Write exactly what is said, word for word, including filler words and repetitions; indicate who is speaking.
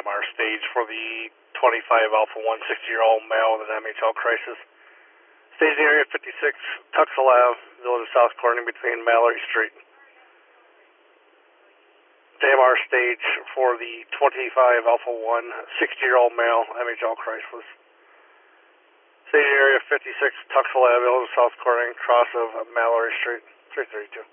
Speaker 1: M R stage for the twenty-five Alpha one sixty-year-old male with an M H L crisis. Staging area fifty-six, Tuxel Ave, Village of South Corning between Mallory Street. M R stage for the twenty-five Alpha one sixty-year-old male M H L crisis. Staging area fifty-six, Tuxel Ave, Village of South Corning, cross of Mallory Street, three thirty-two.